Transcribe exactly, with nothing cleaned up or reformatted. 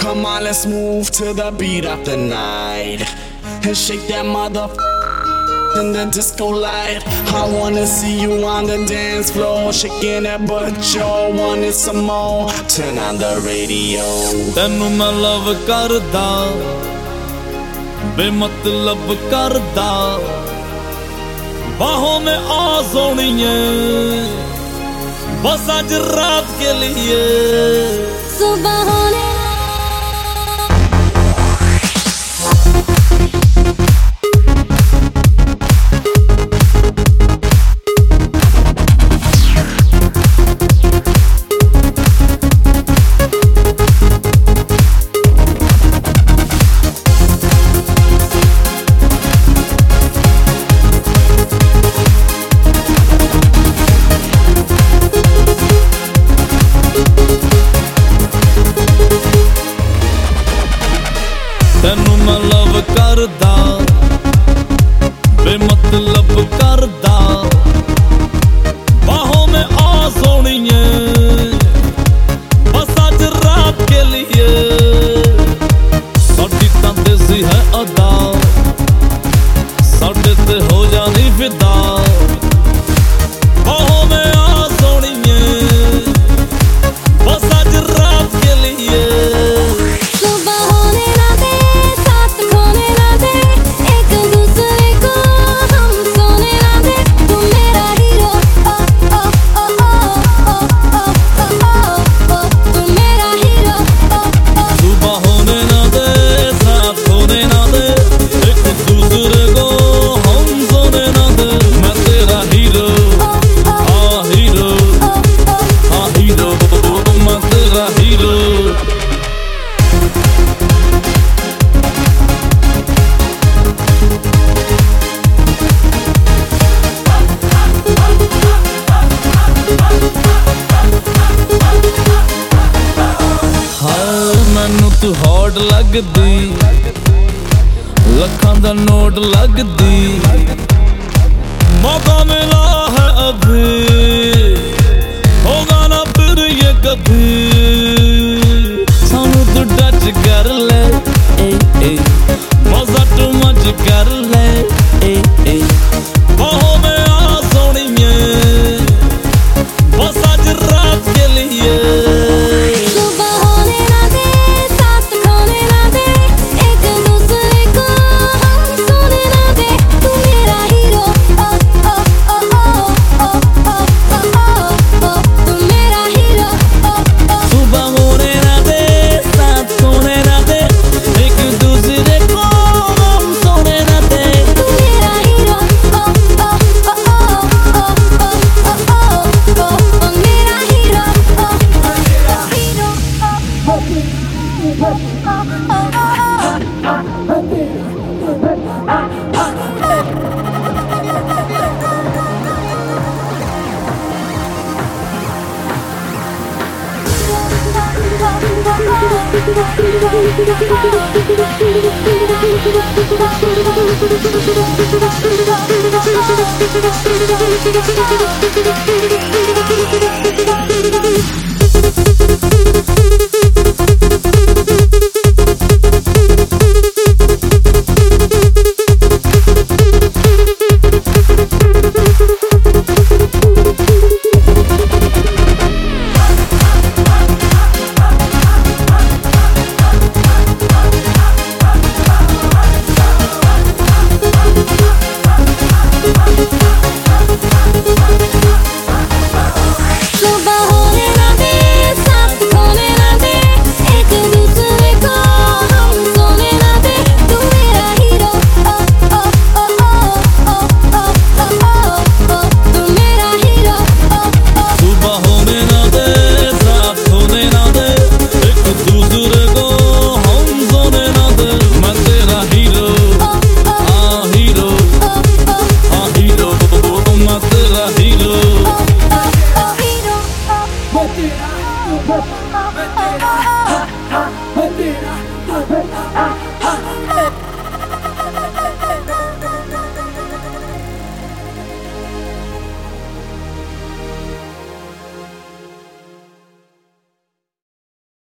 Come on, let's move to the beat of the night and shake that mother in the disco light. I wanna see you on the dance floor, shaking that butt, yo, wanted some more. Turn on the radio. Tenu main love karda, बेमतलब करदा, बाहों में आ सोनिए, बस आज रात के लिए सुबह होने तेनू मैं लव करदा, बेमतलब करदा, बाहों में आ सोनिए, बस आज रात के लिए साडी तां देसी है अदा, साडे ते हो जानी फिदा, बाहों में आ सोनिए, बस आज रात के लिए तू हॉट लगदी, लखां दा नोट लगदी, मौका मिला है अभी, होगा ना फिर ये कभी, सानू तू टच कर ले, ए ए मजा तू मच कर ले, ए ए बाहों में आ सोनिए, बस आज रात के लिए Mentira, mentira, mentira, mentira.